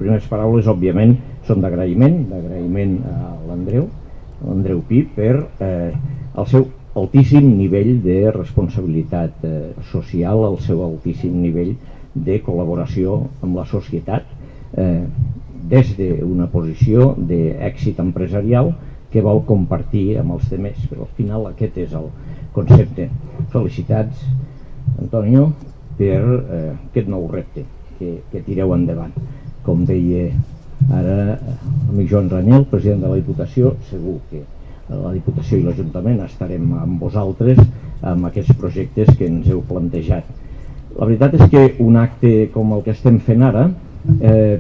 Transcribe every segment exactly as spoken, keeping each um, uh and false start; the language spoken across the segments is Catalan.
primeres paraules, òbviament, són d'agraïment, d'agraïment a l'Andreu, l'Andreu Pi, per eh, el seu altíssim nivell de responsabilitat eh, social, el seu altíssim nivell de col·laboració amb la societat, eh, des d'una posició d'èxit empresarial que vol compartir amb els demés, però al final aquest és el concepte. Felicitats, Antonio, per eh, aquest nou repte que, que tireu endavant. Com deia ara l'amic Joan Ranyel, president de la Diputació, segur que la Diputació i l'Ajuntament estarem amb vosaltres amb aquests projectes que ens heu plantejat. La veritat és que un acte com el que estem fent ara, eh,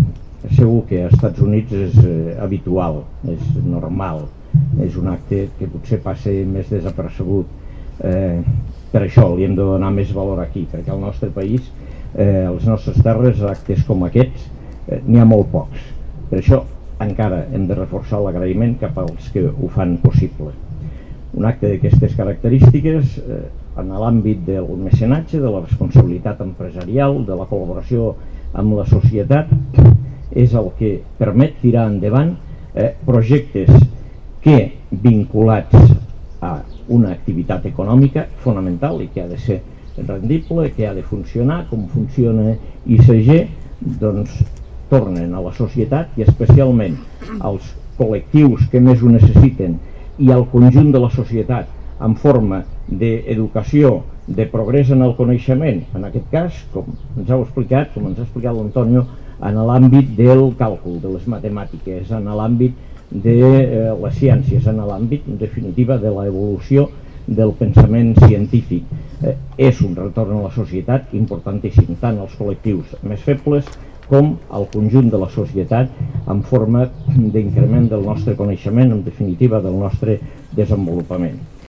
segur que als Estats Units és eh, habitual, és normal, és un acte que potser passa més desapercebut. Eh, per això li hem de donar més valor aquí, perquè al nostre país, eh, a les nostres terres, actes com aquests, eh, n'hi ha molt pocs. Per això encara hem de reforçar l'agraïment cap als que ho fan possible. Un acte d'aquestes característiques, eh, en l'àmbit del mecenatge, de la responsabilitat empresarial, de la col·laboració amb la societat, és el que permet tirar endavant eh, projectes que, vinculats a una activitat econòmica fonamental i que ha de ser rendible, que ha de funcionar com funciona I C G, doncs tornen a la societat i especialment als col·lectius que més ho necessiten i al conjunt de la societat en forma d'educació, de progrés en el coneixement, en aquest cas, com ens heu explicat, com ens ha explicat l'Antonio, en l'àmbit del càlcul, de les matemàtiques, en l'àmbit de eh, les ciències, en l'àmbit, en definitiva, de l'evolució del pensament científic. Eh, és un retorn a la societat importantíssim, tant als col·lectius més febles com al conjunt de la societat en forma d'increment del nostre coneixement, en definitiva, del nostre desenvolupament.